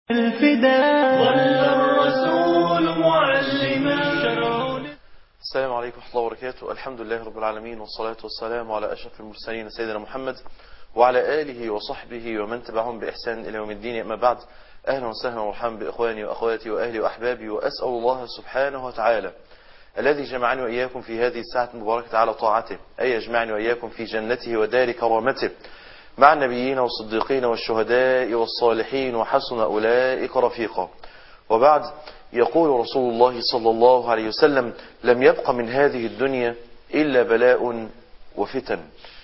الفداء ظل الرسول معلما. السلام عليكم ورحمة الله وبركاته. الحمد لله رب العالمين، والصلاة والسلام على أشرف المرسلين سيدنا محمد وعلى آله وصحبه ومن تبعهم بإحسان إلى يوم الدين. أما بعد، أهلا وسهلا ومرحبا بإخواني وأخواتي وأهلي وأحبابي، وأسأل الله سبحانه وتعالى الذي جمعني وإياكم في هذه الساعة المباركة على طاعته أن يجمعني وإياكم في جنته ودار كرامته مع النبيين والصديقين والشهداء والصالحين وحسن أولئك رفيقا. وبعد، يقول رسول الله صلى الله عليه وسلم: لم يبق من هذه الدنيا إلا بلاء وفتن.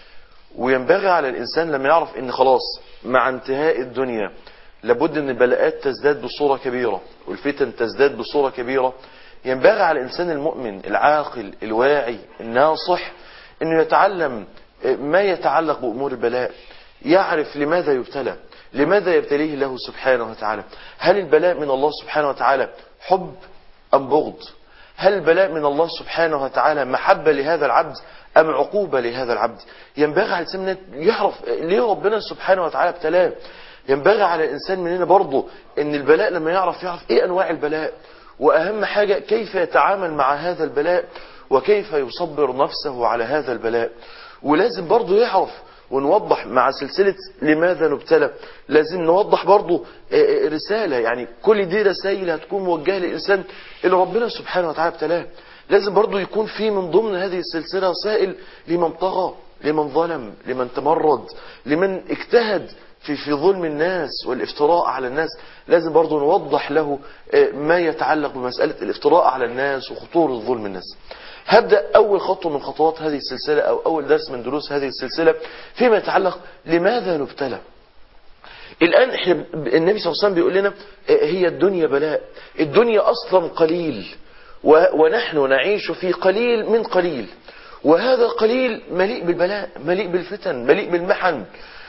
وينبغي على الإنسان لما يعرف إن خلاص مع انتهاء الدنيا لابد أن البلاءات تزداد بصورة كبيرة والفتن تزداد بصورة كبيرة، ينبغي على الإنسان المؤمن العاقل الواعي الناصح أنه يتعلم ما يتعلق بأمور البلاء، يعرف لماذا يبتلى، لماذا يبتليه الله سبحانه وتعالى. هل البلاء من الله سبحانه وتعالى حب أم بغض؟ هل البلاء من الله سبحانه وتعالى محبة لهذا العبد أم عقوبة لهذا العبد؟ ينبغي على الإنسان يعرف ليه ربنا سبحانه وتعالى ابتلاه. ينبغي على الإنسان مننا برضه أن البلاء لما يعرف إيه أنواع البلاء، وأهم حاجة كيف يتعامل مع هذا البلاء وكيف يصبر نفسه على هذا البلاء. ولازم برضه يعرف ونوضح مع سلسلة لماذا نبتلى، لازم نوضح برضو رسالة، يعني كل دي رسائل هتكون موجهة للإنسان اللي ربنا سبحانه وتعالى ابتلاه. لازم برضو يكون في من ضمن هذه السلسلة رسائل لمن طغى، لمن ظلم، لمن تمرد، لمن اجتهد في ظلم الناس والافتراء على الناس. لازم برضو نوضح له ما يتعلق بمسألة الافتراء على الناس وخطورة ظلم الناس. هبدأ أول خطوة من خطوات هذه السلسلة أو أول درس من دروس هذه السلسلة فيما يتعلق لماذا نبتلى. الآن النبي صلى الله عليه وسلم بيقول لنا هي الدنيا بلاء، الدنيا أصلا قليل ونحن نعيش في قليل من قليل، وهذا قليل مليء بالبلاء، مليء بالفتن، مليء بالمحن.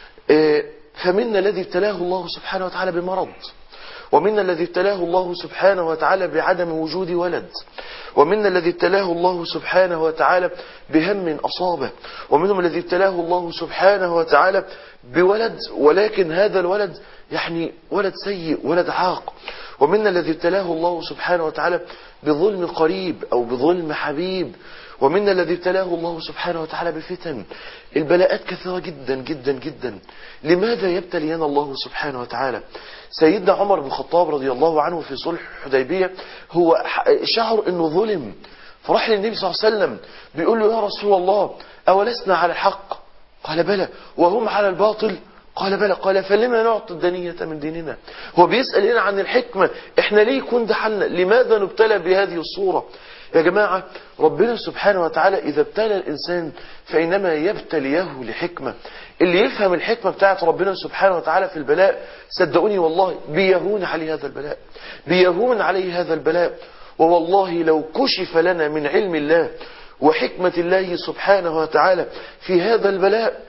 فمنا الذي ابتلاه الله سبحانه وتعالى بمرض، ومنا الذي ابتلاه الله سبحانه وتعالى بعدم وجود ولد، ومنا الذي ابتلاه الله سبحانه وتعالى بهم أصابه، ومنهم الذي ابتلاه الله سبحانه وتعالى بولد ولكن هذا الولد يعني ولد سيء، ولد عاق، ومنا الذي ابتلاه الله سبحانه وتعالى بظلم قريب أو بظلم حبيب، ومنا الذي ابتلاه الله سبحانه وتعالى بفتن. البلاءات كثيرة جدا جدا جدا. لماذا يبتلينا الله سبحانه وتعالى؟ سيدنا عمر بن الخطاب رضي الله عنه في صلح الحديبية هو شعر انه ظلم، فراح للنبي صلى الله عليه وسلم بيقول له: يا رسول الله، أولسنا على الحق؟ قال: بلى. وهم على الباطل؟ قال: بلى. قال: فلما نعطي الدنية من ديننا؟ هو بيسأل هنا عن الحكمة، احنا ليه يكون ده حالنا؟ لماذا نبتلى بهذه الصورة؟ يا جماعة، ربنا سبحانه وتعالى إذا ابتلى الإنسان فإنما يبتليه لحكمة. اللي يفهم الحكمة بتاعت ربنا سبحانه وتعالى في البلاء صدقوني والله بيهون عليه هذا البلاء، بيهون عليه هذا البلاء. ووالله لو كشف لنا من علم الله وحكمة الله سبحانه وتعالى في هذا البلاء،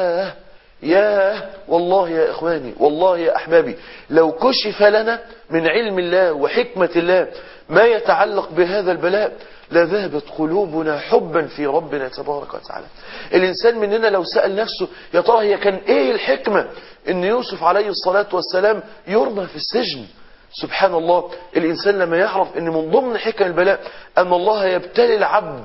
ياه والله يا إخواني، والله يا أحبابي، لو كشف لنا من علم الله وحكمة الله ما يتعلق بهذا البلاء لذهبت قلوبنا حبا في ربنا تبارك وتعالى. الإنسان مننا لو سأل نفسه يا ترى هي كان إيه الحكمة إن يوسف عليه الصلاة والسلام يرمى في السجن؟ سبحان الله، الإنسان لما يعرف إن من ضمن حكم البلاء أن الله يبتلي العبد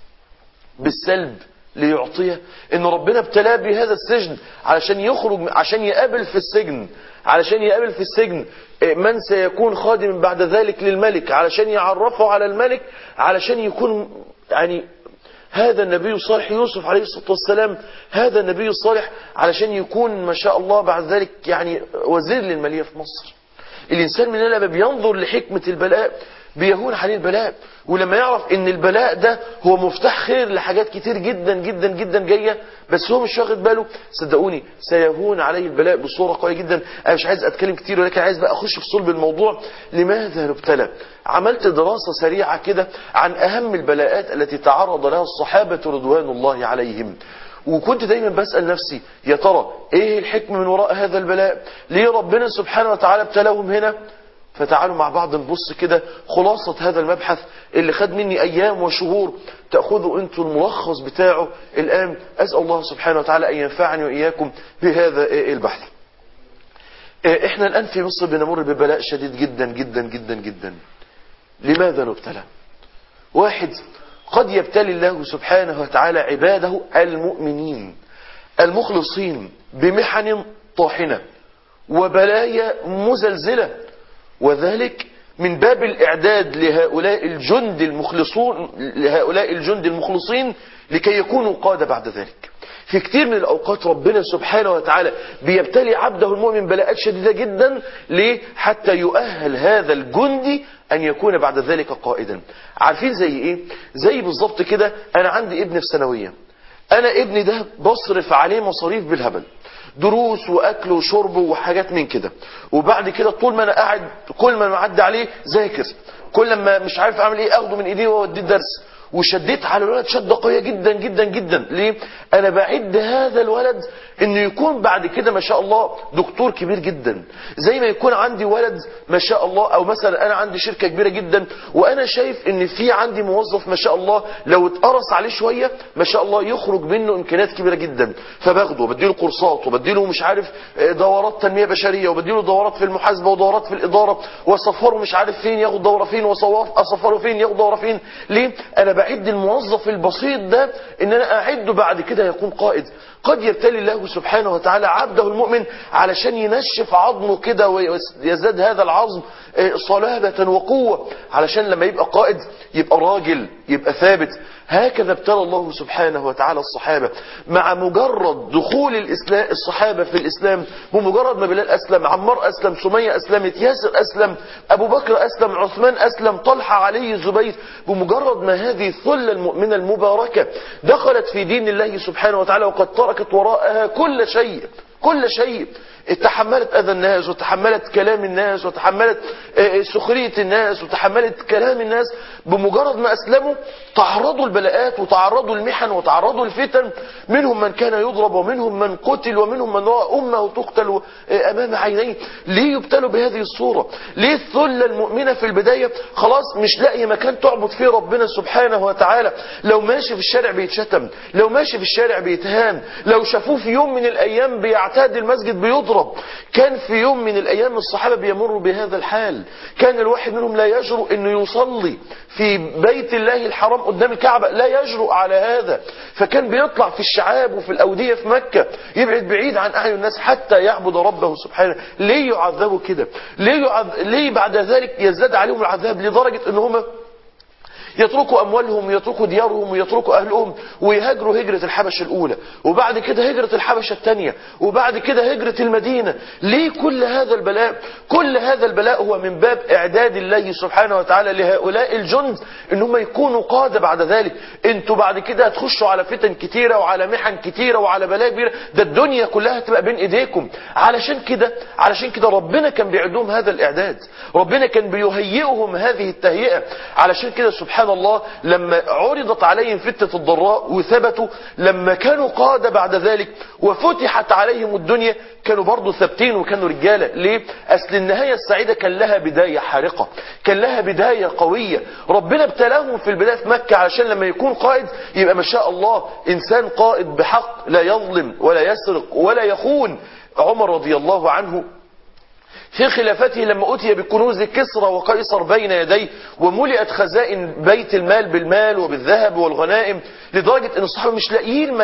بالسلب ليعطيه، ان ربنا ابتلاه بهذا السجن علشان يخرج، عشان يقابل في السجن، علشان يقابل في السجن من سيكون خادم بعد ذلك للملك، علشان يعرفه على الملك، علشان يكون يعني هذا النبي الصالح يوسف عليه الصلاة والسلام، هذا النبي الصالح علشان يكون ما شاء الله بعد ذلك يعني وزير للمالية في مصر. الإنسان من لما بينظر لحكمة البلاء بيهون عليه البلاء، ولما يعرف ان البلاء ده هو مفتاح خير لحاجات كتير جدا جدا جدا جاية بس هو مش واخد باله، صدقوني سيهون عليه البلاء بصورة قوية جدا. انا مش عايز اتكلم كتير ولكن عايز بقى اخش في صلب الموضوع. لماذا نبتلى؟ عملت دراسة سريعة كده عن اهم البلاءات التي تعرض لها الصحابة رضوان الله عليهم، وكنت دايما بسأل نفسي يا ترى ايه الحكمة من وراء هذا البلاء؟ ليه ربنا سبحانه وتعالى ابتلاهم هنا؟ فتعالوا مع بعض نبص كده خلاصة هذا المبحث اللي خد مني أيام وشهور، تأخذوا أنتوا الملخص بتاعه الآن. أسأل الله سبحانه وتعالى أن ينفعني وإياكم بهذا البحث. احنا الآن في مصر بنمر ببلاء شديد جدا جدا جدا جدا. لماذا نبتلى؟ واحد، قد يبتلي الله سبحانه وتعالى عباده المؤمنين المخلصين بمحن طاحنة وبلايا مزلزلة، وذلك من باب الإعداد لهؤلاء الجند المخلصين لكي يكونوا قادة بعد ذلك. في كتير من الأوقات ربنا سبحانه وتعالى بيبتلي عبده المؤمن بلاءات شديدة جدا، ليه؟ حتى يؤهل هذا الجندي أن يكون بعد ذلك قائدا. عارفين زي إيه؟ زي بالضبط كده، أنا عندي ابن في ثانوية، أنا ابني ده بصرف عليه مصاريف بالهبل، دروس وأكل وشرب وحاجات من كده، وبعد كده طول ما أنا قاعد كل ما أعدي عليه ذاكر، كل ما مش عارف أعمل إيه أخده من إيديه وأوديه الدرس، وشديت على الولد شدة قوية جدا جدا جدا. ليه؟ أنا بعد هذا الولد إنه يكون بعد كده ما شاء الله دكتور كبير جدا، زي ما يكون عندي ولد ما شاء الله، أو مثلا أنا عندي شركة كبيرة جدا وأنا شايف إن في عندي موظف ما شاء الله لو اتقرص عليه شوية ما شاء الله يخرج منه إمكانيات كبيرة جدا، فباخده وبديله كورسات وبديله مش عارف دورات تنمية بشرية وبديله دورات في المحاسبة ودورات في الإدارة، وأصفره مش عارف فين ياخد دورة فين، وأصفره فين ياخد دورة فين. ليه؟ أنا بعد الموظف البسيط ده إن أنا أعده بعد كده يكون قائد. قد يبتلي الله سبحانه وتعالى عبده المؤمن علشان ينشف عظمه كده ويزداد هذا العظم صلابة وقوة، علشان لما يبقى قائد يبقى راجل، يبقى ثابت. هكذا ابتلى الله سبحانه وتعالى الصحابة. مع مجرد دخول الصحابة في الإسلام، بمجرد ما بلال أسلم، عمار أسلم، سمية أسلمت، ياسر أسلم، أبو بكر أسلم، عثمان أسلم، طلحة، علي، زبير، بمجرد ما هذه الثلة المؤمنة المباركة دخلت في دين الله سبحانه وتعالى وقد تركت وراءها كل شيء، تحملت أذى الناس وتحملت كلام الناس وتحملت سخرية الناس وتحملت كلام الناس، بمجرد ما أسلموا تعرضوا البلاءات وتعرضوا المحن وتعرضوا الفتن، منهم من كان يضرب ومنهم من قتل ومنهم من رأى أمه تقتل أمام عينيه. ليه يبتلوا بهذه الصورة؟ ليه الثلة المؤمنة في البداية خلاص مش لاقي مكان تعبد فيه ربنا سبحانه وتعالى؟ لو ماشي في الشارع بيتشتم، لو ماشي في الشارع بيتهان، لو شافوه في يوم من الأيام بيعتاد المسجد بيضرب. كان في يوم من الأيام الصحابة بيمروا بهذا الحال، كان الواحد منهم لا يجرؤ أنه يصلي في بيت الله الحرام قدام الكعبة، لا يجرؤ على هذا، فكان بيطلع في الشعاب وفي الأودية في مكة يبعد بعيد عن أعين الناس حتى يعبد ربه سبحانه. ليه يعذبوا كده؟ ليه بعد ذلك يزداد عليهم العذاب لدرجة أنهم يتركوا أموالهم ويتركوا ديارهم ويتركوا أهلهم ويهاجروا هجرة الحبش الأولى، وبعد كده هجرة الحبشة الثانية، وبعد كده هجرة المدينة؟ ليه كل هذا البلاء؟ كل هذا البلاء هو من باب إعداد الله سبحانه وتعالى لهؤلاء الجند إنهم يكونوا قادة بعد ذلك. انتوا بعد كده هتخشوا على فتن كتيرة وعلى محن كتيرة وعلى بلاء كبيرة، ده الدنيا كلها تبقى بين إيديكم. علشان كده ربنا كان بيعدهم هذا الإعداد، ربنا كان بيهيئهم هذه التهيئة. علشان كده سبحان الله لما عرضت عليهم فتنة الضراء وثبتوا، لما كانوا قادة بعد ذلك وفتحت عليهم الدنيا كانوا برضو ثابتين وكانوا رجالة. ليه؟ أصل النهاية السعيدة كان لها بداية حارقة، كان لها بداية قوية. ربنا ابتلاهم في البداية في مكة علشان لما يكون قائد يبقى ما شاء الله إنسان قائد بحق، لا يظلم ولا يسرق ولا يخون. عمر رضي الله عنه في خلافته لما أتي بكنوز كسرى وقيصر بين يديه وملئت خزائن بيت المال بالمال وبالذهب والغنائم، لدرجة أن الصحابة مش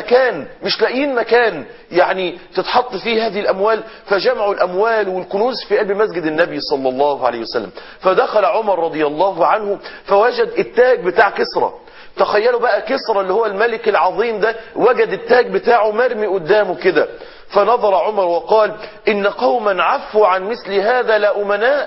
لاقيين مكان يعني تتحط فيه هذه الأموال، فجمعوا الأموال والكنوز في قلب مسجد النبي صلى الله عليه وسلم. فدخل عمر رضي الله عنه فوجد التاج بتاع كسرى. تخيلوا بقى كسرى اللي هو الملك العظيم ده وجد التاج بتاعه مرمي قدامه كده، فنظر عمر وقال: إن قوما عفوا عن مثل هذا لا أمناء.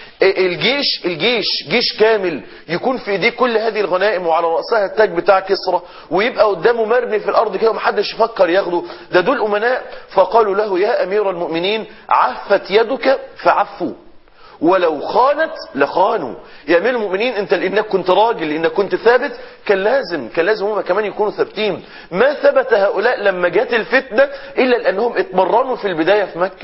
جيش كامل يكون في ايديه كل هذه الغنائم وعلى رأسها التاج بتاع كسرى ويبقى قدامه مرمي في الأرض كده ومحدش يفكر ياخده، ده دول أمناء. فقالوا له: يا أمير المؤمنين عفت يدك فعفوا، ولو خانت لخانوا. يا أمير المؤمنين انت لانك كنت راجل، لانك كنت ثابت، كان لازم هم كمان يكونوا ثابتين. ما ثبت هؤلاء لما جات الفتنة الا لانهم اتمرنوا في البداية في مكة.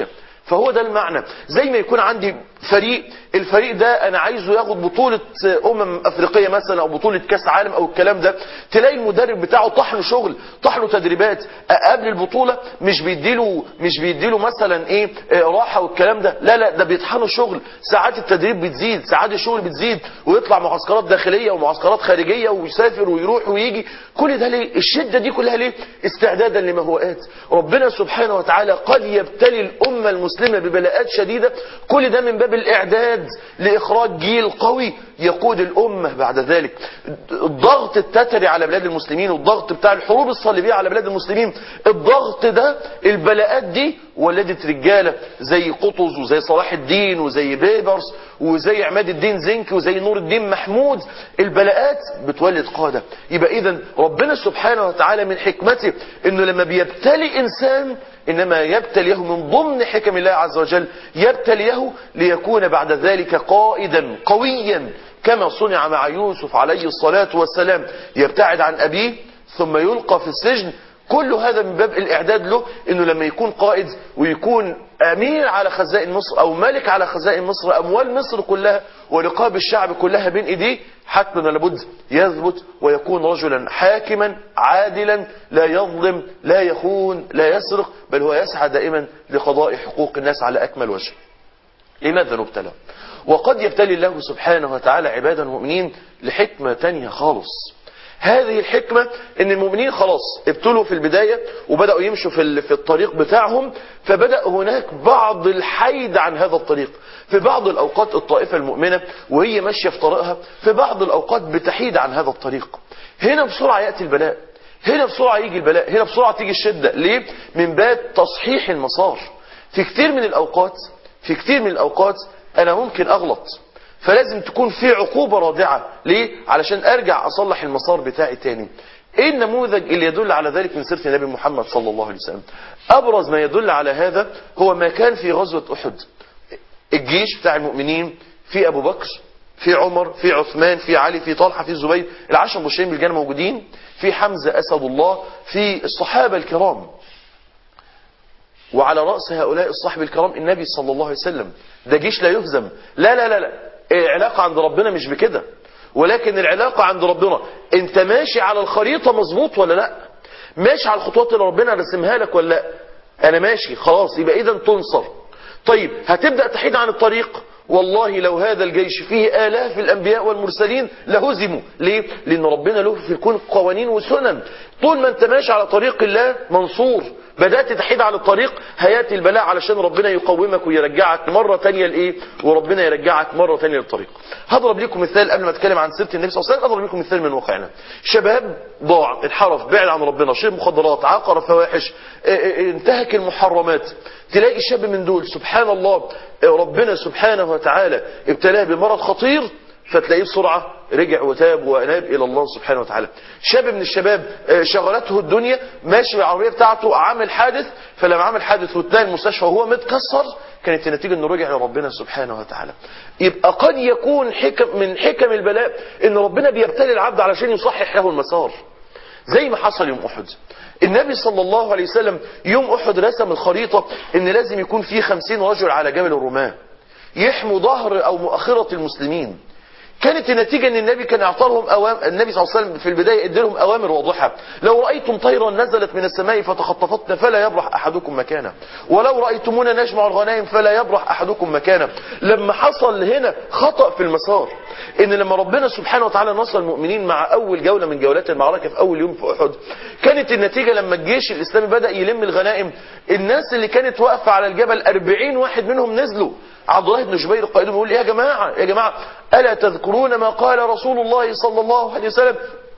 فهو ده المعنى. زي ما يكون عندي فريق، الفريق ده انا عايزه ياخد بطولة افريقية مثلا او بطولة كاس عالم او الكلام ده، تلاقي المدرب بتاعه طحنه شغل، طحنه تدريبات قبل البطولة، مش بيديله مثلا ايه راحة والكلام ده، لا ده بيطحنه شغل، ساعات التدريب بتزيد، ساعات الشغل بتزيد، ويطلع معسكرات داخلية ومعسكرات خارجية ويسافر ويروح ويجي. كل ده ليه؟ الشدة دي كلها ليه؟ استعدادا لما هو آت. ربنا سبحانه وتعالى قد يبتلي الأمة المسلمة ببلاءات شديدة، كل ده من باب الإعداد لإخراج جيل قوي يقود الأمة بعد ذلك. الضغط التتري على بلاد المسلمين والضغط بتاع الحروب الصليبية على بلاد المسلمين، الضغط ده، البلاءات دي ولدت رجالة زي قطز وزي صلاح الدين وزي بيبرس وزي عماد الدين زنكي وزي نور الدين محمود. البلاءات بتولد قادة. يبقى إذن ربنا سبحانه وتعالى من حكمته إنه لما بيبتلي إنسان إنما يبتليه من ضمن حكم الله عز وجل، يبتليه ليكون بعد ذلك قائدا قويا، كما صنع مع يوسف عليه الصلاة والسلام، يبتعد عن أبيه ثم يلقى في السجن. كل هذا من باب الإعداد له، إنه لما يكون قائد ويكون أمير على خزائن مصر أو ملك على خزائن مصر، أموال مصر كلها ورقاب الشعب كلها بين إيديه، حتما لابد يثبت ويكون رجلا حاكما عادلا، لا يظلم لا يخون لا يسرق، بل هو يسعى دائما لقضاء حقوق الناس على أكمل وجه. لماذا نبتلى؟ وقد يبتلي الله سبحانه وتعالى عبادا المؤمنين لحكمة تانية خالص. هذه الحكمة ان المؤمنين خلاص ابتلوا في البداية وبدأوا يمشوا في الطريق بتاعهم، فبدأ هناك بعض الحيد عن هذا الطريق. في بعض الأوقات الطائفة المؤمنة وهي ماشية في طريقها، في بعض الأوقات بتحيد عن هذا الطريق. هنا بسرعة يأتي البلاء، هنا بسرعة يجي البلاء، هنا بسرعة تيجي الشدة. ليه؟ من باب تصحيح المسار. في كتير من الأوقات أنا ممكن أغلط، فلازم تكون في عقوبة رادعة. ليه؟ علشان أرجع أصلح المسار بتاعي تاني. إيه النموذج اللي يدل على ذلك من سيرة النبي محمد صلى الله عليه وسلم؟ أبرز ما يدل على هذا هو ما كان في غزوة أحد. الجيش بتاع المؤمنين في أبو بكر، في عمر، في عثمان، في علي، في طلحة، في الزبير، العشر المبشرين بالجنة موجودين، في حمزة أسد الله، في الصحابة الكرام. وعلى رأس هؤلاء الصحابة الكرام النبي صلى الله عليه وسلم. ده جيش لا يهزم. لا العلاقة عند ربنا مش بكده، ولكن العلاقة عند ربنا انت ماشي على الخريطة مظبوط ولا لا، ماشي على الخطوات اللي ربنا رسمها لك ولا لا. انا ماشي خلاص، يبقى اذا تنصر. طيب هتبدأ تحيد عن الطريق، والله لو هذا الجيش فيه آلاف الأنبياء والمرسلين لهزموا. ليه؟ لأن ربنا له في الكون قوانين وسنن. طول ما انت ماشي على طريق الله منصور. بدأت تحيد على الطريق، هياتي البلاء علشان ربنا يقومك ويرجعك مرة تانية لإيه؟ وربنا يرجعك مرة تانية للطريق. هضرب لكم مثال قبل ما اتكلم عن سيرة النبي صلى الله عليه وسلم. اضرب لكم مثال من واقعنا. شباب ضاع، انحرف، بعد عن ربنا، شرب مخدرات، عقر فواحش، انتهك المحرمات. تلاقي شاب من دول سبحان الله ربنا سبحانه وتعالى ابتلاه بمرض خطير، فتلاقيه بسرعة رجع وتاب وأناب إلى الله سبحانه وتعالى. شاب من الشباب شغلته الدنيا، ماشي بالعربية بتاعته، عامل حادث، فلما عمل حادث واتنقل المستشفى وهو متكسر، كانت النتيجة انه رجع لربنا سبحانه وتعالى. يبقى قد يكون من حكم البلاء ان ربنا بيبتلي العبد علشان يصحح له المسار. زي ما حصل يوم أحد. النبي صلى الله عليه وسلم يوم أحد رسم الخريطة ان لازم يكون فيه 50 رجل على جبل الرماة يحموا ظهر او مؤخرة المسلمين. كانت النتيجة ان النبي كان اعطاهم النبي صلى الله عليه وسلم في البداية ادلهم اوامر واضحة. لو رأيتم طيرا نزلت من السماء فتخطفتنا فلا يبرح احدكم مكانه، ولو رأيتمونا نجمع الغنائم فلا يبرح احدكم مكانه. لما حصل هنا خطأ في المسار، ان لما ربنا سبحانه وتعالى نصر المؤمنين مع اول جولة من جولات المعركة في اول يوم في احد، كانت النتيجة لما الجيش الاسلامي بدأ يلم الغنائم، الناس اللي كانت واقفة على الجبل 40 واحد منهم نزلوا. عبد الله بن جبير قائدهم يقول يا جماعة ألا تذكرون ما قال رسول الله صلى الله عليه وسلم؟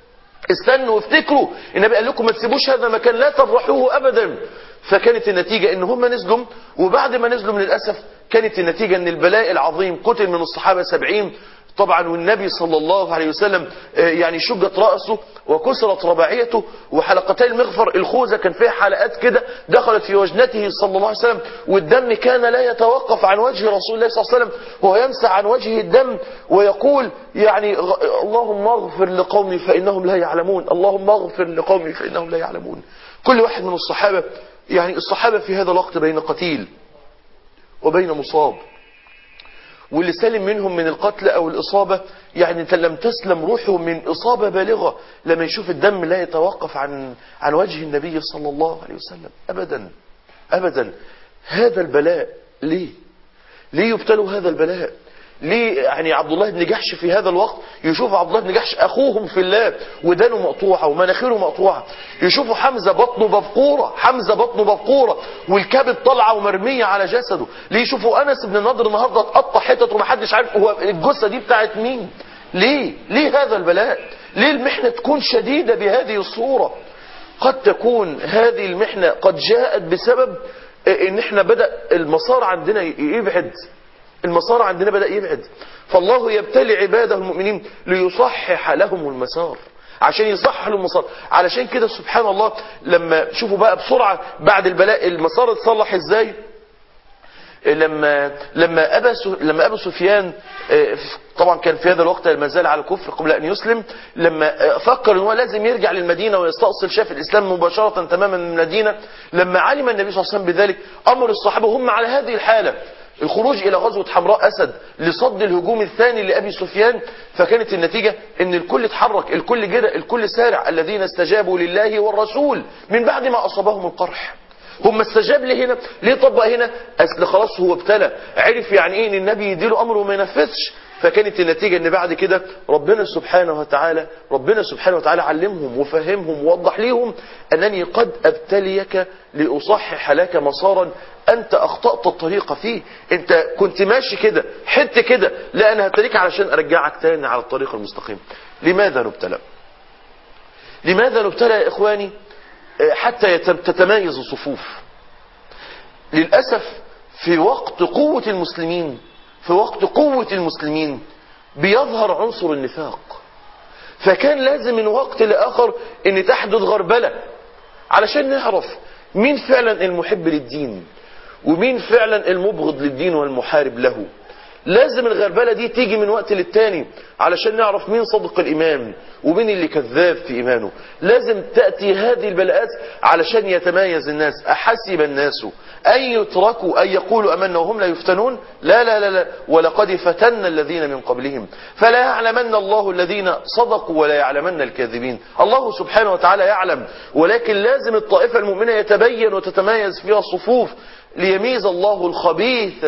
استنوا وافتكروا، النبي قال لكم ما تسيبوش هذا المكان، لا تبرحوه أبدا. فكانت النتيجة ان هم نزلوا، وبعد ما نزلوا من الأسف كانت النتيجة ان البلاء العظيم، قتل من الصحابة 70 طبعا، والنبي صلى الله عليه وسلم يعني شجت رأسه وكسرت رباعيته وحلقتي المغفر، الخوذة كان فيها حلقات كده دخلت في وجنته صلى الله عليه وسلم، والدم كان لا يتوقف عن وجه رسول الله صلى الله عليه وسلم وهو يمسح عن وجهه الدم ويقول يعني اللهم اغفر لقومي فإنهم لا يعلمون، اللهم اغفر لقومي فإنهم لا يعلمون. كل واحد من الصحابة، يعني الصحابة في هذا الوقت بين قتيل وبين مصاب. واللي سلم منهم من القتل أو الإصابة يعني انت لم تسلم روحه من إصابة بالغة لما يشوف الدم لا يتوقف عن وجه النبي صلى الله عليه وسلم أبدا أبدا. هذا البلاء ليه يبتلوا هذا البلاء؟ ليه يعني عبد الله بن جحش في هذا الوقت يشوف عبد الله بن جحش أخوهم في الله ودانه مقطوعة ومناخيره مقطوعة، يشوفوا حمزة بطنه بفقورة والكبد طالعة ومرمية على جسده، ليه يشوفوا أنس بن النضر النهاردة اتقطع حتت ومحدش عارف هو الجثة دي بتاعت مين؟ ليه هذا البلاء؟ ليه المحنة تكون شديدة بهذه الصورة؟ قد تكون هذه المحنة قد جاءت بسبب ان احنا بدأ المسار عندنا يبعد، بدأ يبعد، فالله يبتلي عباده المؤمنين ليصحح لهم المسار، عشان يصحح لهم المسار. علشان كده سبحان الله لما شوفوا بقى بسرعة بعد البلاء المسار اتصلح ازاي. لما أبا سفيان طبعا كان في هذا الوقت ما زال على الكفر قبل أن يسلم، لما فكر أنه لازم يرجع للمدينة ويستأصل شاف الإسلام مباشرة تماما من المدينة، لما علم النبي صلى الله عليه وسلم بذلك أمر الصحابة هم على هذه الحالة الخروج إلى غزوة حمراء أسد لصد الهجوم الثاني لأبي سفيان. فكانت النتيجة أن الكل اتحرك، الكل جرى، الكل سارع، الذين استجابوا لله والرسول من بعد ما أصابهم القرح. هم استجاب لي هنا ليه؟ طبق هنا اصل خلاص هو ابتلى، عرف يعني ايه ان النبي يديله امره وما ينفذش. فكانت النتيجة ان بعد كده ربنا سبحانه وتعالى علمهم وفهمهم ووضح ليهم انني قد ابتليك لاصحح لك مسارا انت اخطأت الطريق فيه، انت كنت ماشي كده حته كده، لا انا هبتليك علشان ارجعك تاني على الطريق المستقيم. لماذا نبتلى يا اخواني؟ حتى تتمايز الصفوف. للأسف في وقت قوة المسلمين بيظهر عنصر النفاق، فكان لازم من وقت لآخر ان تحدث غربلة علشان نعرف مين فعلا المحب للدين ومين فعلا المبغض للدين والمحارب له. لازم الغربلة دي تيجي من وقت للتاني علشان نعرف مين صدق الإيمان ومين اللي كذاب في إيمانه. لازم تأتي هذه البلاءات علشان يتمايز الناس. أحسب الناس أن يتركوا أن يقولوا أمنا وهم لا يفتنون؟ لا ولقد فتنا الذين من قبلهم فلا يعلمن الله الذين صدقوا ولا يعلمن الكاذبين. الله سبحانه وتعالى يعلم، ولكن لازم الطائفة المؤمنة يتبين وتتمايز فيها الصفوف ليميز الله الخبيث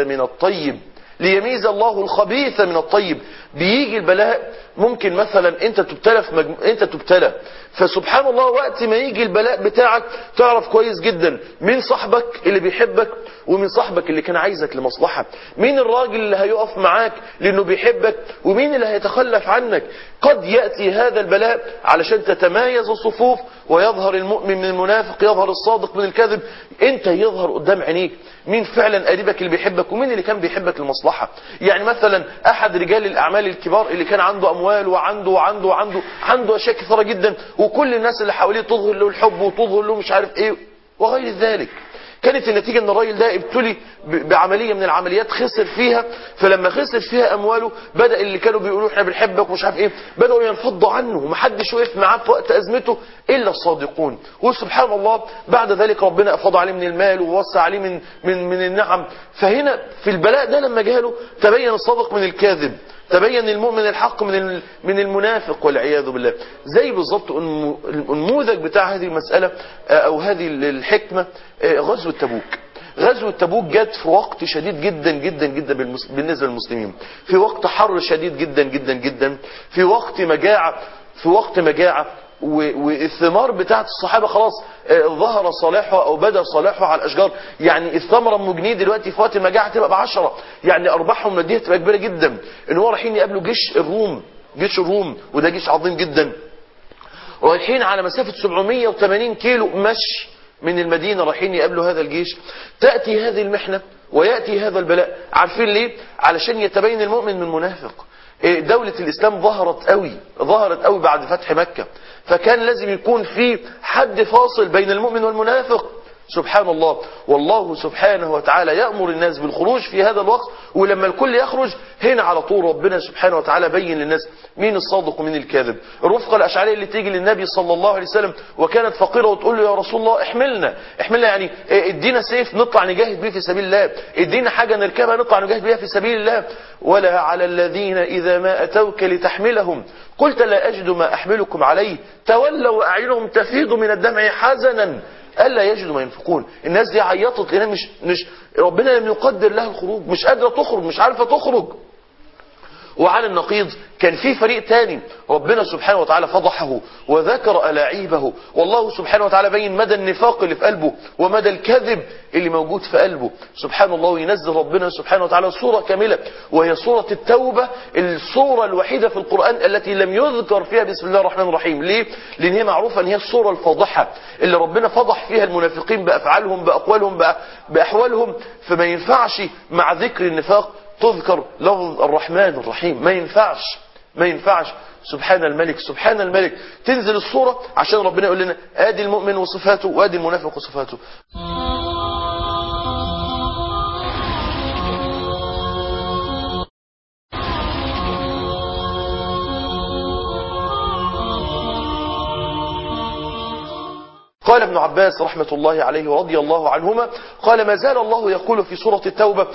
من الطيب. بيجي البلاء ممكن مثلا انت تبتلى فسبحان الله وقت ما يجي البلاء بتاعك تعرف كويس جدا مين صاحبك اللي بيحبك ومين صاحبك اللي كان عايزك لمصلحة، مين الراجل اللي هيقف معاك لانه بيحبك ومين اللي هيتخلف عنك. قد يأتي هذا البلاء علشان تتمايز الصفوف ويظهر المؤمن من المنافق، يظهر الصادق من الكاذب. انت يظهر قدام عينيك مين فعلا قريبك اللي بيحبك ومين اللي كان بيحبك لمصلحة. يعني مثلا احد رجال الاعمال الكبار اللي كان عنده اموال وعنده اشياء كثيرة جدا وكل الناس اللي حواليه تظهر له الحب وتظهر له مش عارف ايه وغير ذلك، كانت النتيجة ان الراجل ده ابتلي بعملية من العمليات خسر فيها. فلما خسر فيها امواله بدأ اللي كانوا بيقولوا احنا بنحبك ومش عارف ايه بدأوا ينفضوا عنه ومحدش وقف معاه في وقت ازمته الا الصادقون. وسبحان الله بعد ذلك ربنا افاض عليه من المال ووسع عليه من النعم. فهنا في البلاء ده لما جاله تبين الصادق من الكاذب، تبين المؤمن الحق من المنافق والعياذ بالله. زي بالضبط النموذج بتاع هذه المسألة او هذه الحكمة غزوة تبوك جت في وقت شديد جدا جدا جدا بالنسبة للمسلمين، في وقت حر شديد جدا جدا جدا، في وقت مجاعة والثمار بتاعت الصحابة خلاص ظهر صلاحها او بدأ صلاحها على الاشجار. يعني الثمرة ام جنيه دلوقتي في وقت المجاعة تبقى ب10، يعني ارباحهم مادية تبقى كبيرة جدا. ان هو رايحين يقابلوا جيش الروم وده جيش عظيم جدا، رايحين على مسافة 780 كيلو مشي من المدينة رايحين يقابلوا هذا الجيش. تأتي هذه المحنة ويأتي هذا البلاء. عارفين ليه؟ علشان يتبين المؤمن من المنافق. دولة الإسلام ظهرت قوي بعد فتح مكة، فكان لازم يكون في حد فاصل بين المؤمن والمنافق. سبحان الله. والله سبحانه وتعالى يأمر الناس بالخروج في هذا الوقت، ولما الكل يخرج هنا على طول ربنا سبحانه وتعالى بين للناس مين الصادق ومين الكاذب. الرفقة الأشعرية اللي تيجي للنبي صلى الله عليه وسلم وكانت فقيرة وتقول له يا رسول الله احملنا يعني ادينا سيف نطلع نجاهد به في سبيل الله، ادينا حاجة نركبها نطلع نجاهد بها في سبيل الله. ولا على الذين إذا ما أتوك لتحملهم قلت لا أجد ما أحملكم عليه تولوا وأعينهم تفيض من الدمع حزنا ألا يجدوا ما ينفقون. الناس دي عيطت لأنها مش ربنا لم يقدر لها الخروج، مش قادرة تخرج، مش عارفة تخرج. وعلى النقيض كان في فريق تاني ربنا سبحانه وتعالى فضحه وذكر ألاعيبه، والله سبحانه وتعالى بين مدى النفاق اللي في قلبه ومدى الكذب اللي موجود في قلبه. سبحان الله. وينزل ربنا سبحانه وتعالى سورة كاملة وهي سورة التوبة، السورة الوحيدة في القرآن التي لم يذكر فيها بسم الله الرحمن الرحيم. ليه؟ لأن هي معروفة أن هي السورة الفاضحة اللي ربنا فضح فيها المنافقين بأفعالهم بأقوالهم بأحوالهم. فما ينفعش مع ذكر النفاق تذكر لفظ الرحمن الرحيم، ما ينفعش. سبحان الملك سبحان الملك. تنزل الصورة عشان ربنا يقول لنا ادي المؤمن وصفاته وادي المنافق وصفاته. قال ابن عباس رحمة الله عليه ورضي الله عنهما قال ما زال الله يقول في سورة التوبة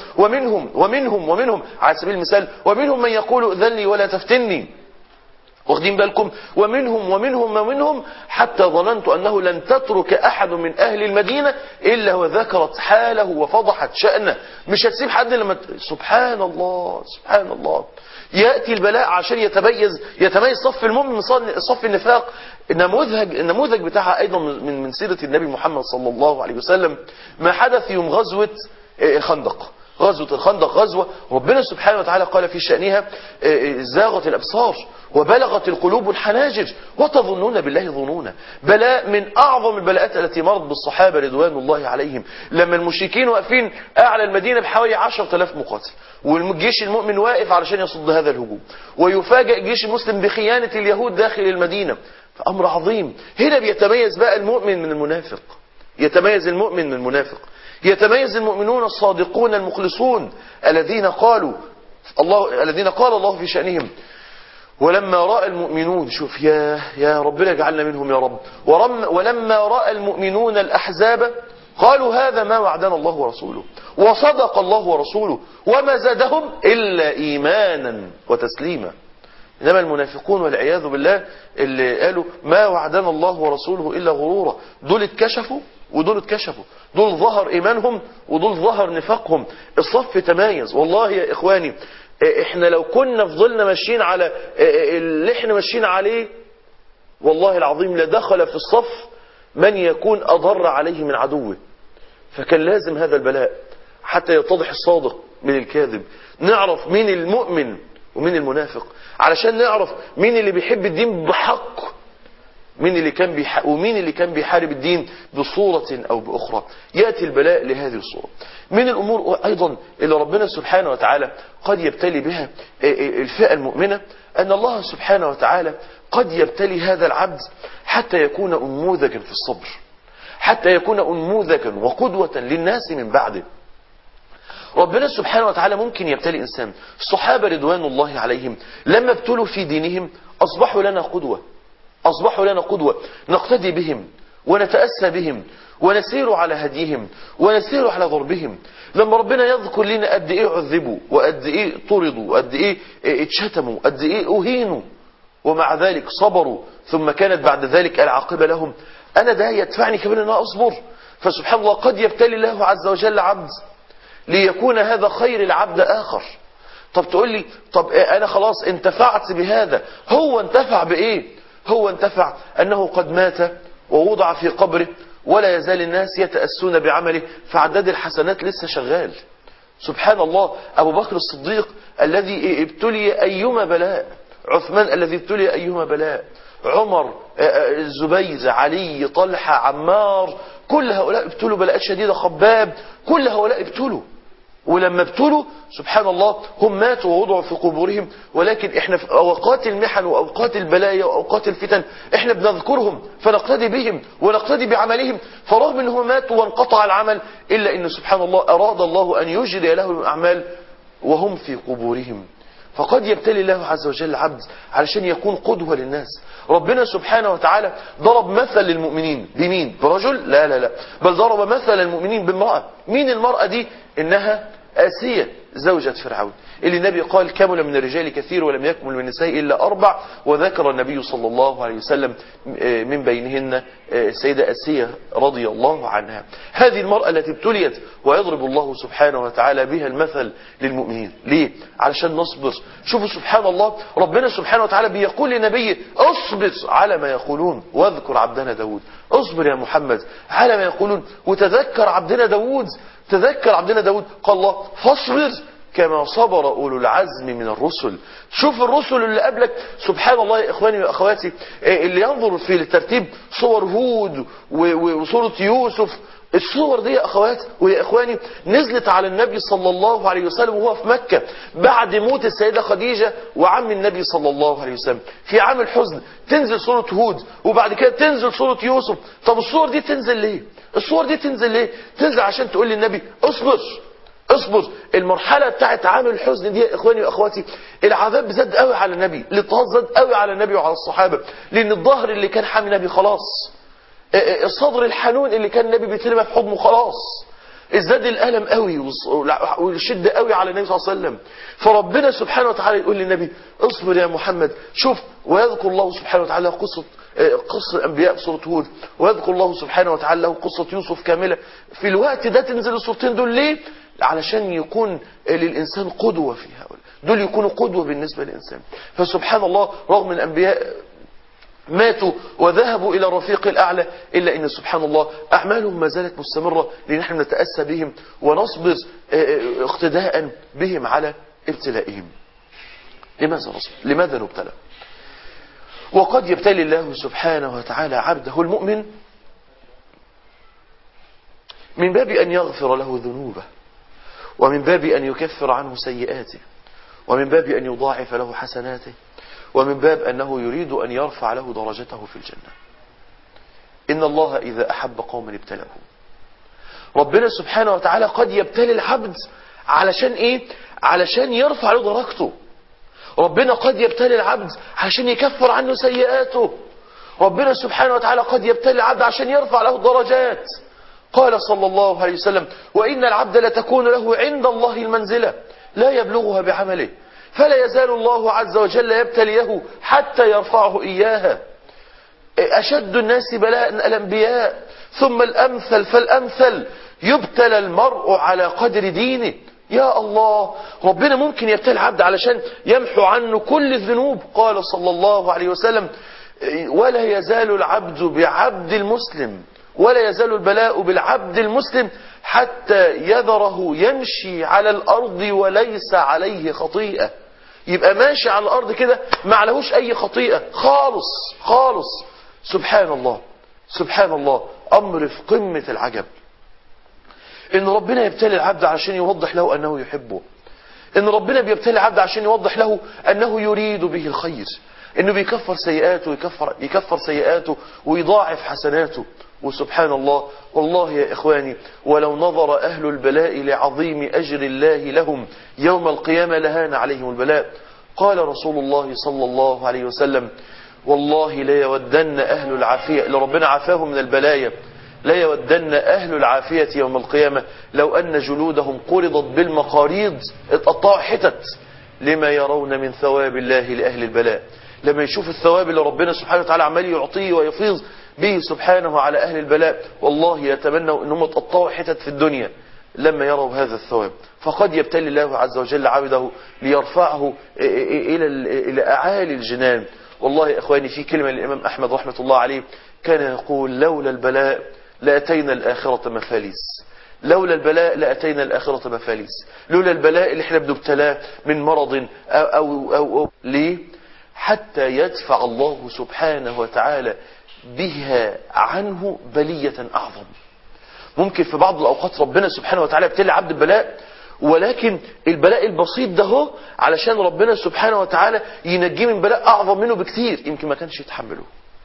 ومنهم على سبيل المثال ومنهم من يقول ائذن لي ولا تفتني، واخدين بالكم؟ ومنهم حتى ظننت أنه لن تترك أحد من أهل المدينة إلا وذكرت حاله وفضحت شأنه. مش هتسيب حد لما سبحان الله سبحان الله. يأتي البلاء عشان يتميز صف المؤمن من صف النفاق. النموذج بتاعها أيضا من سيرة النبي محمد صلى الله عليه وسلم ما حدث يوم غزوة الخندق. غزوة ربنا سبحانه وتعالى قال في شأنها زاغت الأبصار وبلغت القلوب الحناجر وتظنون بالله ظنونا. بلاء من أعظم البلاءات التي مرت بالصحابة رضوان الله عليهم، لما المشركين واقفين أعلى المدينة بحوالي 10,000 مقاتل والجيش المؤمن واقف علشان يصد هذا الهجوم، ويفاجئ الجيش المسلم بخيانة اليهود داخل المدينة. فأمر عظيم. هنا بيتميز بقى المؤمن من المنافق، يتميز المؤمن من المنافق، يتميز المؤمنون الصادقون المخلصون الذين قال الله في شأنهم ولما رأى المؤمنون، شوف يا ربنا اجعلنا منهم يا رب، ولما رأى المؤمنون الأحزاب قالوا هذا ما وعدنا الله ورسوله وصدق الله ورسوله وما زادهم إلا إيمانا وتسليما. إنما المنافقون والعياذ بالله اللي قالوا ما وعدنا الله ورسوله إلا غرورا، دول اتكشفوا ودول اتكشفوا، دول ظهر إيمانهم ودول ظهر نفاقهم. الصف تمايز. والله يا إخواني احنا لو كنا فضلنا ماشيين على اللي احنا ماشيين عليه والله العظيم لدخل في الصف من يكون أضر عليه من عدوه. فكان لازم هذا البلاء حتى يتضح الصادق من الكاذب، نعرف مين المؤمن ومين المنافق، علشان نعرف مين اللي بيحب الدين بحق ومين اللي كان بيحارب الدين بصورة أو بأخرى. يأتي البلاء لهذه الصورة. من الأمور أيضا اللي ربنا سبحانه وتعالى قد يبتلي بها الفئة المؤمنة أن الله سبحانه وتعالى قد يبتلي هذا العبد حتى يكون أنموذجا في الصبر، حتى يكون أنموذجا وقدوة للناس من بعده. ربنا سبحانه وتعالى ممكن يبتلي إنسان. الصحابة رضوان الله عليهم لما ابتلوا في دينهم أصبحوا لنا قدوة نقتدي بهم ونتأسى بهم ونسير على هديهم ونسير على ضربهم. لما ربنا يذكر لنا قد ايه عذبوا وقد ايه طردوا وقد ايه اتشتموا وقد ايه اهينوا ومع ذلك صبروا ثم كانت بعد ذلك العاقبة لهم، انا ده يدفعني كمان ان انا اصبر. فسبحان الله قد يبتلي الله عز وجل عبد ليكون هذا خير العبد آخر. طب تقول لي طب انا خلاص انتفعت بهذا، هو انتفع بايه؟ هو انتفع انه قد مات ووضع في قبره ولا يزال الناس يتأسون بعمله، فعداد الحسنات لسه شغال. سبحان الله. أبو بكر الصديق الذي ابتلي أيما بلاء، عثمان الذي ابتلي أيما بلاء، عمر، الزبير، علي، طلحة، عمار، كل هؤلاء ابتلوا بلاءات شديدة، خباب، كل هؤلاء ابتلوا. ولما ابتلوا سبحان الله هم ماتوا ووضعوا في قبورهم، ولكن احنا في اوقات المحن واوقات البلايا واوقات الفتن احنا بنذكرهم فنقتدي بهم ونقتدي بعملهم. فرغم انهم ماتوا وانقطع العمل الا ان سبحان الله اراد الله ان يجري لهم الاعمال وهم في قبورهم. فقد يبتلي الله عز وجل العبد علشان يكون قدوة للناس. ربنا سبحانه وتعالى ضرب مثل للمؤمنين بمين؟ برجل؟ لا لا لا، بل ضرب مثل للمؤمنين بامرأة. مين المرأة دي؟ إنها آسية زوجة فرعون، اللي النبي قال كمل من الرجال كثير ولم يكمل من النساء إلا 4، وذكر النبي صلى الله عليه وسلم من بينهن السيدة آسية رضي الله عنها. هذه المرأة التي ابتليت ويضرب الله سبحانه وتعالى بها المثل للمؤمنين. ليه؟ علشان نصبر. شوفوا سبحان الله، ربنا سبحانه وتعالى بيقول لنبيه اصبر على ما يقولون واذكر عبدنا داود. اصبر يا محمد على ما يقولون وتذكر عبدنا داود. تذكر عبدنا داود، قال الله فاصبر كما صبر أولو العزم من الرسل. شوف الرسل اللي قبلك سبحان الله يا إخواني وأخواتي، اللي ينظر في الترتيب صور هود وصورة يوسف، الصور دي يا أخوات ويا إخواني نزلت على النبي صلى الله عليه وسلم وهو في مكة بعد موت السيدة خديجة وعم النبي صلى الله عليه وسلم. في عام الحزن تنزل صورة هود وبعد كده تنزل صورة يوسف. طب الصور دي تنزل ليه؟ الصور دي تنزل ليه؟ تنزل عشان تقول للنبي اصبر اصبر. المرحلة بتاعت عام الحزن دي يا إخواني وأخواتي العذاب زاد قوي على النبي، الاضطهاد زاد قوي على النبي وعلى الصحابة، لأن الظهر اللي كان حامي النبي خلاص، الصدر الحنون اللي كان النبي بيترمى في حضنه خلاص، ازداد الألم قوي والشدة قوي على النبي صلى الله عليه وسلم. فربنا سبحانه وتعالى يقول للنبي اصبر يا محمد. شوف ويذكر الله سبحانه وتعالى قصة الأنبياء في سورة هود، ويذكر الله سبحانه وتعالى له قصة يوسف كاملة. في الوقت ده تنزل الصورتين دول ليه؟ علشان يكون للإنسان قدوة في هؤلاء، دول يكونوا قدوة بالنسبة للإنسان. فسبحان الله رغم الأنبياء ماتوا وذهبوا إلى الرفيق الأعلى إلا إن سبحان الله أعمالهم ما زالت مستمرة، لنحن نتأسى بهم ونصبر اقتداء بهم على ابتلائهم. لماذا نصبر؟ لماذا نبتلى؟ وقد يبتلي الله سبحانه وتعالى عبده المؤمن من باب أن يغفر له ذنوبه، ومن باب أن يكفر عنه سيئاته، ومن باب أن يضاعف له حسناته، ومن باب أنه يريد أن يرفع له درجته في الجنة. إن الله إذا أحب قوما ابتلاه. ربنا سبحانه وتعالى قد يبتلي العبد علشان إيه؟ علشان يرفع له درجته. ربنا قد يبتلي العبد علشان يكفر عنه سيئاته. ربنا سبحانه وتعالى قد يبتلي العبد عشان يرفع له درجات. قال صلى الله عليه وسلم وإن العبد لتكون له عند الله المنزلة لا يبلغها بعمله، فلا يزال الله عز وجل يبتليه حتى يرفعه إياها. أشد الناس بلاء الأنبياء ثم الأمثل فالأمثل، يبتلى المرء على قدر دينه. يا الله، ربنا ممكن يبتلي العبد علشان يمحو عنه كل الذنوب. قال صلى الله عليه وسلم ولا يزال العبد بعبد المسلم، ولا يزال البلاء بالعبد المسلم حتى يذره يمشي على الأرض وليس عليه خطيئة. يبقى ماشي على الأرض كده ما عليهوش أي خطيئة خالص خالص. سبحان الله سبحان الله، أمر في قمة العجب إن ربنا يبتلي العبد عشان يوضح له أنه يحبه، إن ربنا بيبتلي العبد عشان يوضح له أنه يريد به الخير، إنه بيكفر سيئاته يكفر سيئاته ويضاعف حسناته. وسبحان الله والله يا إخواني ولو نظر أهل البلاء لعظيم أجر الله لهم يوم القيامة لهان عليهم البلاء. قال رسول الله صلى الله عليه وسلم والله لا يودن أهل العافية، لربنا عافاهم من البلايا، لا يودن أهل العافية يوم القيامة لو أن جلودهم قرضت بالمقاريض اتقطعوا حتت لما يرون من ثواب الله لأهل البلاء. لما يشوف الثواب اللي ربنا سبحانه وتعالى عمال يعطيه ويفيض به سبحانه على أهل البلاء، والله يتمنوا أنهم تقطعوا حتت في الدنيا لما يروا هذا الثواب. فقد يبتلي الله عز وجل عبده ليرفعه إلى أعالي الجنان. والله يا إخواني في كلمة للإمام أحمد رحمة الله عليه كان يقول لولا البلاء لأتينا الآخرة مفاليس، لولا البلاء لأتينا الآخرة مفاليس. لولا البلاء اللي احنا بنبتلاه من مرض أو ليه؟ حتى يدفع الله سبحانه وتعالى بها عنه بلية أعظم. ممكن في بعض الأوقات ربنا سبحانه وتعالى يبتلي عبد البلاء ولكن البلاء البسيط ده هو علشان ربنا سبحانه وتعالى ينجيه من بلاء أعظم منه بكثير يمكن ما كانش يتحمله.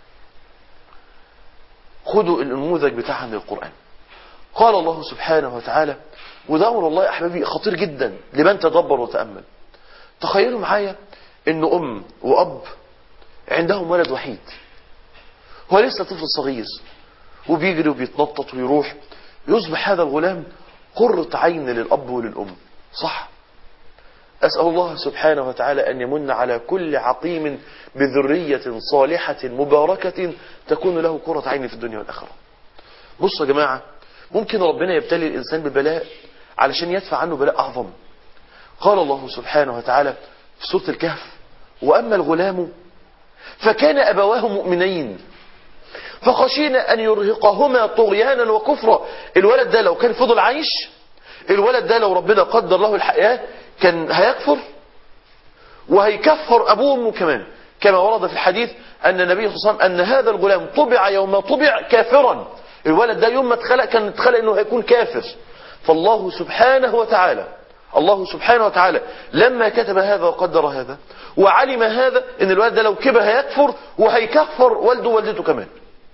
خدوا النموذج بتاعها من القرآن. قال الله سبحانه وتعالى، وده أمر الله يا أحبابي خطير جدا لمن تدبر وتأمل. تخيلوا معايا إن أم وأب عندهم ولد وحيد، هو لسه طفل صغير وبيجري وبيتنطط ويروح، يصبح هذا الغلام قرة عين للأب وللأم، صح؟ أسأل الله سبحانه وتعالى أن يمن على كل عقيم بذرية صالحة مباركة تكون له قرة عين في الدنيا والآخرة. بصوا يا جماعة، ممكن ربنا يبتلي الإنسان ببلاء علشان يدفع عنه بلاء أعظم. قال الله سبحانه وتعالى في سورة الكهف: وأما الغلام فكان أبواه مؤمنين فخشينا أن يرهقهما طغيانا وكفرا. الولد ده لو كان فضل عايش، الولد ده لو ربنا قدر له الحياة كان هيكفر وهيكفر أبوه وأمه كمان، كما ورد في الحديث أن النبي صلى الله عليه وسلم أن هذا الغلام طبع يوم طبع كافرا. الولد ده يوم ما اتخلق كان اتخلق أنه هيكون كافر. فالله سبحانه وتعالى لما كتب هذا وقدر هذا وعلم هذا أن الولد ده لو كبر هيكفر وهيكفر والده ووالدته كمان،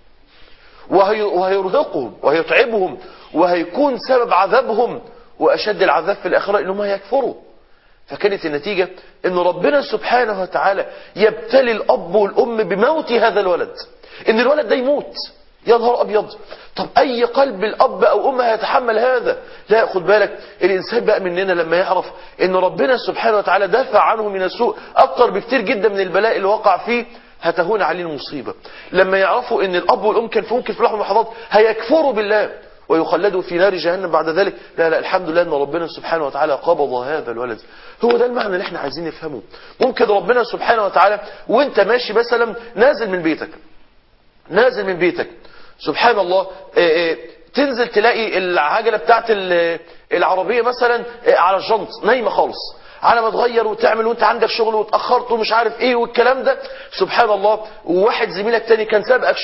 وهيرهقهم وهيتعبهم وهيكون سبب عذابهم وأشد العذاب في الآخرة إنهم هيكفروا. فكانت النتيجة إن ربنا سبحانه وتعالى يبتلي الأب والأم بموت هذا الولد، إن الولد ده يموت. يا نهار أبيض، طب أي قلب الأب أو أم هيتحمل هذا؟ لا، خد بالك، الإنسان بقى مننا لما يعرف إن ربنا سبحانه وتعالى دافع عنه من السوء أكتر بكتير جدا من البلاء اللي وقع فيه، هتهون عليه المصيبة. لما يعرفوا إن الأب والأم كان ممكن في لحظة من اللحظات هيكفروا بالله ويخلدوا في نار جهنم بعد ذلك، لا الحمد لله ان ربنا سبحانه وتعالى قبض هذا الولد. هو ده المعنى اللي احنا عايزين نفهمه. ممكن ربنا سبحانه وتعالى وانت ماشي مثلا نازل من بيتك سبحان الله، تنزل تلاقي العجلة بتاعت العربية مثلا على الجنط نايمة خالص، على ما تغير وتعمل وانت عندك شغل واتأخرت ومش عارف ايه والكلام ده، سبحان الله. وواحد زميلك تاني كان سابقك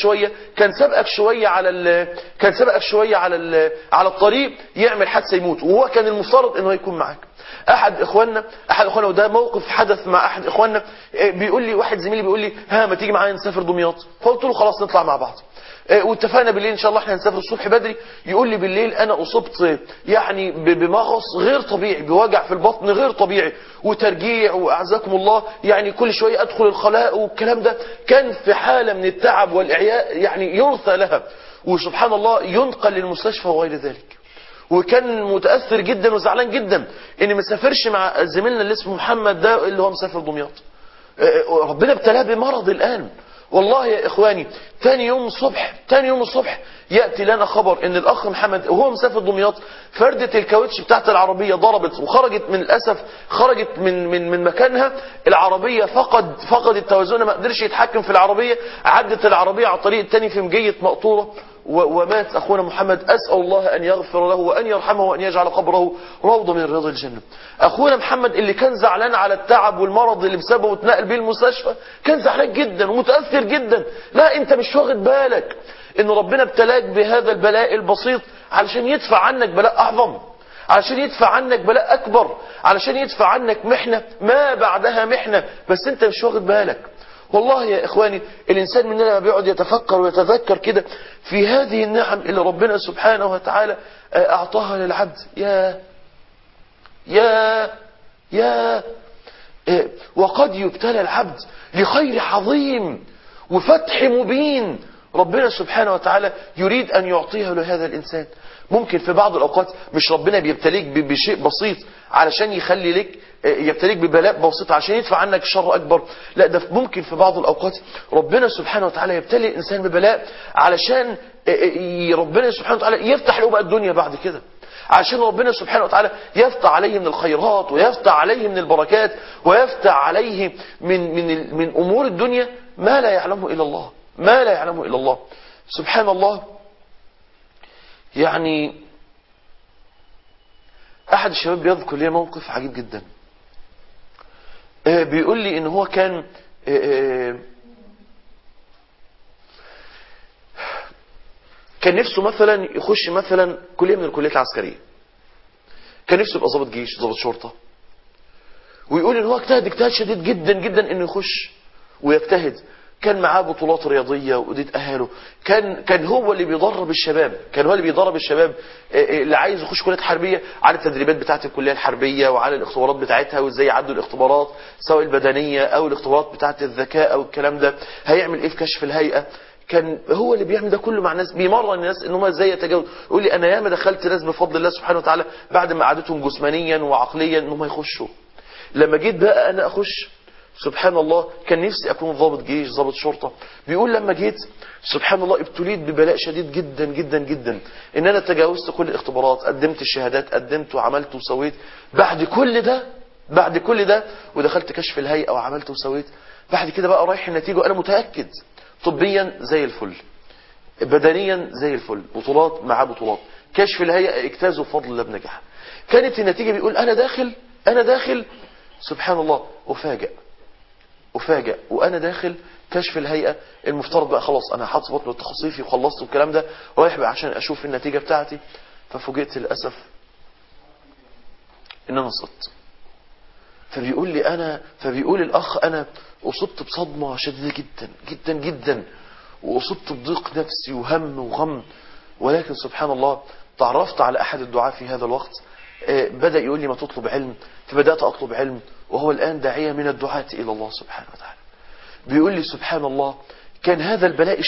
شوية على الطريق يعمل حادثة يموت، وهو كان المفترض انه يكون معاك. احد اخواننا وده موقف حدث مع احد اخواننا، بيقول لي واحد زميلي بيقول لي ها ما تيجي معايا نسافر دمياط، فقلت له خلاص نطلع مع بعض. واتفقنا بالليل ان شاء الله احنا هنسافر الصبح بدري. يقول لي بالليل انا اصبت يعني بمغص غير طبيعي، بوجع في البطن غير طبيعي وترجيع واعزكم الله، يعني كل شويه ادخل الخلاء والكلام ده. كان في حاله من التعب والاعياء يعني يرثى لها، وسبحان الله ينقل للمستشفى وغير ذلك. وكان متاثر جدا وزعلان جدا ان ما سافرش مع زميلنا اللي اسمه محمد ده اللي هو مسافر دمياط. ربنا ابتلاه بمرض الان. والله يا إخواني تاني يوم الصبح يأتي لنا خبر ان الأخ محمد وهو مسافر دمياط فردة الكاوتش بتاعت العربية ضربت وخرجت من الأسف، خرجت من مكانها. العربية فقدت توازنها، ما قدرش يتحكم في العربية، عدت العربية على الطريق التاني في مجية مقطورة ومات أخونا محمد. أسأل الله أن يغفر له وأن يرحمه وأن يجعل قبره روضة من رياض الجنة. أخونا محمد اللي كان زعلان على التعب والمرض اللي بسببه اتنقل بيه المستشفى كان زعلان جدا ومتأثر جدا. لا، أنت مش واخد بالك إن ربنا ابتلاك بهذا البلاء البسيط علشان يدفع عنك بلاء أعظم، علشان يدفع عنك بلاء أكبر، علشان يدفع عنك محنة ما بعدها محنة، بس أنت مش واخد بالك. والله يا إخواني الإنسان مننا لما بيقعد يتفكر ويتذكر كده في هذه النعم اللي ربنا سبحانه وتعالى أعطاها للعبد، يا وقد يبتلى العبد لخير عظيم وفتح مبين ربنا سبحانه وتعالى يريد أن يعطيه لهذا الإنسان. ممكن في بعض الأوقات مش ربنا بيبتليك بشيء بسيط علشان يخلي لك، يبتليك ببلاء بسيط عشان يدفع عنك شر أكبر، لا ده ممكن في بعض الأوقات ربنا سبحانه وتعالى يبتلي الإنسان ببلاء علشان ربنا سبحانه وتعالى يفتح له بقى الدنيا بعد كده، عشان ربنا سبحانه وتعالى يفتح عليه من الخيرات ويفتح عليه من البركات ويفتح عليه من أمور الدنيا ما لا يعلمه إلا الله. سبحان الله. يعني أحد الشباب بيذكر لي موقف عجيب جدا، بيقول لي إن هو كان نفسه مثلا يخش مثلا كلية من الكليات العسكرية، كان نفسه يبقى ضابط جيش، ضابط شرطة، ويقول ان هو اجتهاد شديد جدا جدا انه يخش ويجتهد. كان معاه بطولات رياضية وأدية أهاله، كان هو اللي بيدرب الشباب، اللي عايز يخش كلية حربية على التدريبات بتاعة الكلية الحربية وعلى الاختبارات بتاعتها وازاي يعدوا الاختبارات سواء البدنية او الاختبارات بتاعة الذكاء او الكلام ده، هيعمل ايه في كشف الهيئة. كان هو اللي بيعمل ده كله مع الناس، بيمرن الناس ان هم ازاي يتجاوزوا. يقول لي انا ياما دخلت ناس بفضل الله سبحانه وتعالى بعد ما عادتهم جسمانيا وعقليا ان هم يخشوا. لما جيت بقى انا اخش سبحان الله كان نفسي اكون ضابط جيش، ضابط شرطة. بيقول لما جيت سبحان الله ابتليت ببلاء شديد جدا جدا جدا، ان انا تجاوزت كل الاختبارات، قدمت الشهادات، قدمت وعملت وسويت. بعد كل ده ودخلت كشف الهيئة وعملت وسويت. بعد كده بقى رايح النتيجة وانا متأكد طبيا زي الفل، بدنيا زي الفل، بطولات مع بطولات، كشف الهيئة اجتازوا بفضل الله بنجاح. كانت النتيجة بيقول انا داخل سبحان الله أفاجأ وأنا داخل كشف الهيئة. المفترض بقى خلاص أنا حاطط بطن التخصيصي وخلصت الكلام ده رايح بقى عشان أشوف النتيجة بتاعتي. ففوجئت للأسف إن أنا صدت. فبيقول الأخ أنا أصبت بصدمة شديدة جدا جدا جدا، وأصبت بضيق نفسي وهم وغم. ولكن سبحان الله تعرفت على أحد الدعاة في هذا الوقت، بدأ يقول لي ما تطلب علم، فبدأت أطلب علم، وهو الآن داعية من الدعاة إلى الله سبحانه وتعالى. بيقول لي سبحان الله كان هذا البلاء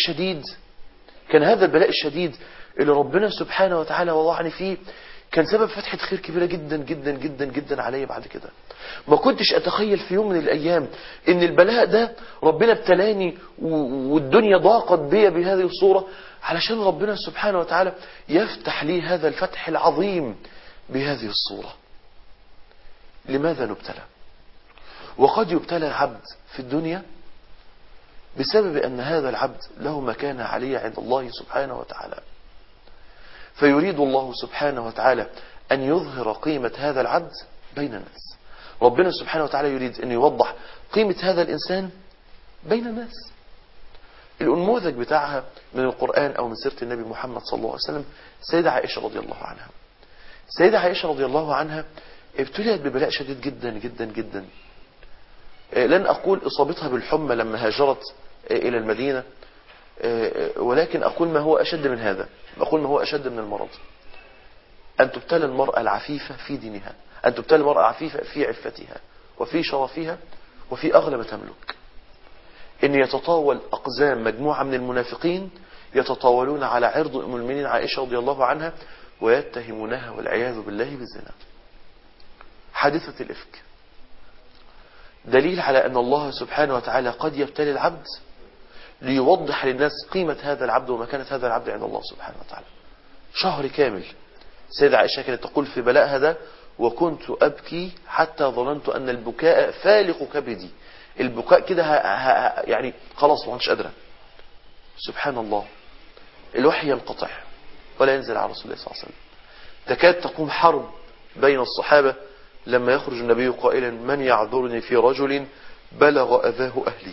الشديد اللي ربنا سبحانه وتعالى وضعني فيه كان سبب فتحة خير كبيرة جدا جدا جدا جدا علي بعد كده. ما كنتش أتخيل في يوم من الأيام إن البلاء ده ربنا ابتلاني والدنيا ضاقت بي بهذه الصورة علشان ربنا سبحانه وتعالى يفتح لي هذا الفتح العظيم بهذه الصورة. لماذا نبتلى؟ وقد يبتلى العبد في الدنيا بسبب أن هذا العبد له مكانة عالية عند الله سبحانه وتعالى، فيريد الله سبحانه وتعالى أن يظهر قيمة هذا العبد بين الناس. ربنا سبحانه وتعالى يريد أن يوضح قيمة هذا الإنسان بين الناس. الأنموذج بتاعها من القرآن أو من سيرة النبي محمد صلى الله عليه وسلم سيدة عائشة رضي الله عنها. سيدة عائشة رضي الله عنها ابتليت ببلاء شديد جدا جدا جدا. لن أقول إصابتها بالحمى لما هاجرت إلى المدينة، ولكن أقول ما هو أشد من هذا، أقول ما هو أشد من المرض. أن تبتلى المرأة العفيفة في دينها، أن تبتلى المرأة العفيفة في عفتها وفي شرفها وفي أغلى ما تملك. إن يتطاول أقزام مجموعة من المنافقين يتطاولون على عرض أم المؤمنين عائشة رضي الله عنها ويتهمونها والعياذ بالله بالزنا. حادثة الإفك دليل على أن الله سبحانه وتعالى قد يبتلي العبد ليوضح للناس قيمة هذا العبد ومكانة هذا العبد عند الله سبحانه وتعالى. شهر كامل سيدة عائشة كانت تقول في بلاء هذا وكنت أبكي حتى ظننت أن البكاء فالق كبدي. البكاء كده يعني خلاص ما عادش قادرة. سبحان الله الوحي ينقطع ولا ينزل على رسول الله صلى الله عليه وسلم. تكاد تقوم حرب بين الصحابة لما يخرج النبي قائلا من يعذرني في رجل بلغ أذاه أهلي.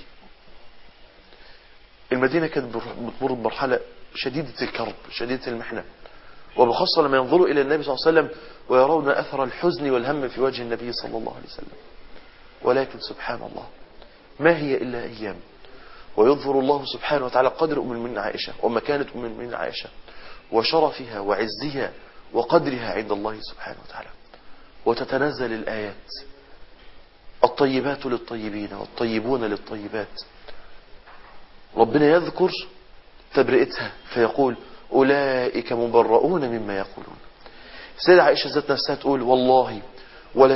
المدينة كانت بتمر بمرحلة شديدة الكرب شديدة المحنة، وبخاصة لما ينظروا إلى النبي صلى الله عليه وسلم ويرون أثر الحزن والهم في وجه النبي صلى الله عليه وسلم. ولكن سبحان الله ما هي إلا أيام ويظهر الله سبحانه وتعالى قدر أم المؤمنين عائشة ومكانة أم المؤمنين عائشة وشرفها وعزها وقدرها عند الله سبحانه وتعالى، وتتنزل الآيات الطيبات للطيبين والطيبون للطيبات. ربنا يذكر تبرئتها فيقول أولئك مبرؤون مما يقولون. سيدة عائشة ذات نفسها تقول والله ولا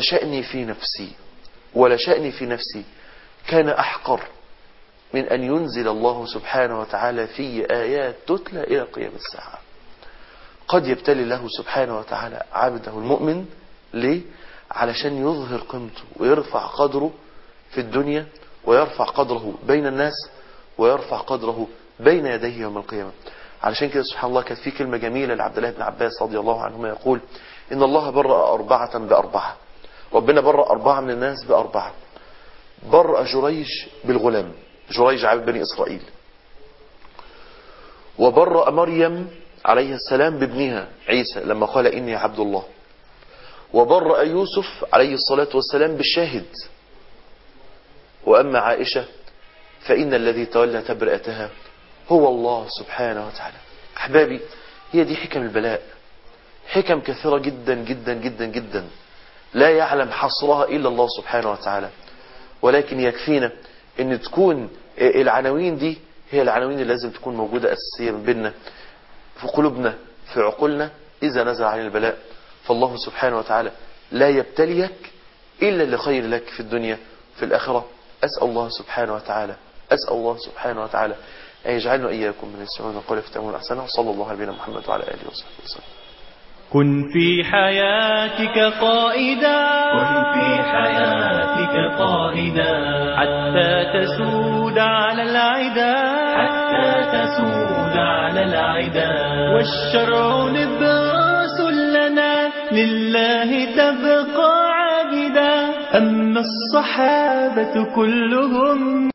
شأني في نفسي كان أحقر من أن ينزل الله سبحانه وتعالى في آيات تتلى إلى قيام الساعة. قد يبتلي الله سبحانه وتعالى عبده المؤمن ليه؟ علشان يظهر قيمته ويرفع قدره في الدنيا ويرفع قدره بين الناس ويرفع قدره بين يديه يوم القيامة. علشان كده سبحان الله كانت في كلمة جميلة لعبد الله بن عباس رضي الله عنهما يقول إن الله برأ 4 ب4. ربنا برأ 4 من الناس ب4. برأ جريج بالغلام، جريج عبد بني إسرائيل، وبرأ مريم عليه السلام بابنها عيسى لما قال إني عبد الله، وبرأ يوسف عليه الصلاة والسلام بالشاهد. وأما عائشة فإن الذي تولى تبرئتها هو الله سبحانه وتعالى. أحبابي، هي دي حكم البلاء، حكم كثيرة جدا جدا جدا جدا لا يعلم حصرها إلا الله سبحانه وتعالى. ولكن يكفينا أن تكون العناوين دي هي العناوين اللي لازم تكون موجودة أساسية من بيننا، في قلوبنا، في عقولنا. إذا نزل علينا البلاء فالله سبحانه وتعالى لا يبتليك إلا لخير لك في الدنيا في الآخرة. أسأل الله سبحانه وتعالى أن يجعلنا إياكم من يستمعون القول فيتبعون أحسنه. صلى الله على نبينا محمد وعلى آله وصحبه وسلم. كن في حياتك قائدا حتى تسود على العدا والشرع نبراس لنا لله تبقى عابدا. أما الصحابة كلهم